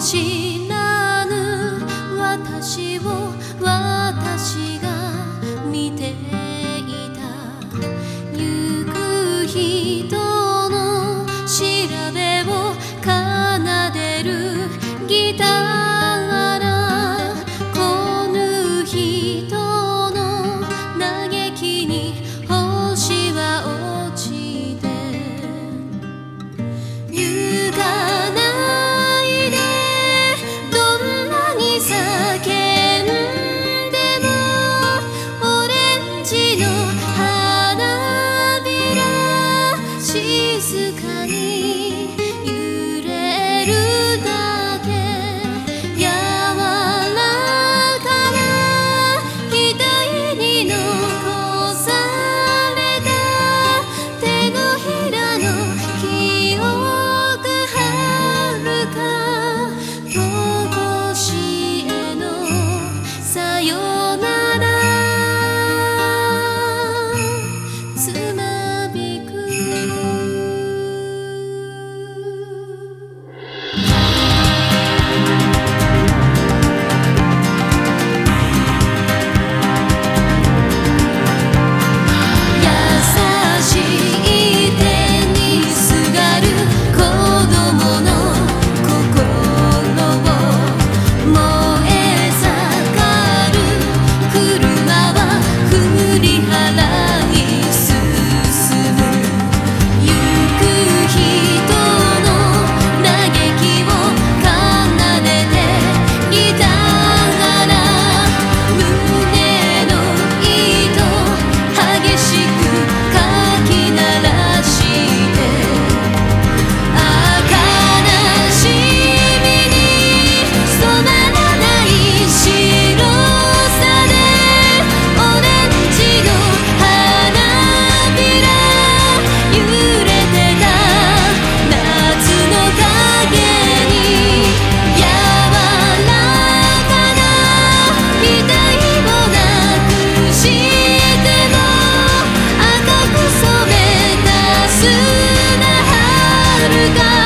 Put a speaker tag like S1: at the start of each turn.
S1: 知らぬ私を私が見ていた。行く人の調べを奏でるギター、こぬ人の嘆きに星は落ちて行かないで、どんなに叫んでもオレンジの花びら静かに揺れるだけ。柔らかな額に残された手のひらの記憶、遥かとこしえのさよならつまびく。優しい手にすがる子供の心を燃え盛る車は振り払い進む。行く人の嘆きを奏でてギターが胸の糸激しくかき鳴らして、悲しみに染まらない白さでオレンジの花びら揺れてた。夏の影に柔らかな額をなくしても赤く染めた砂、遥か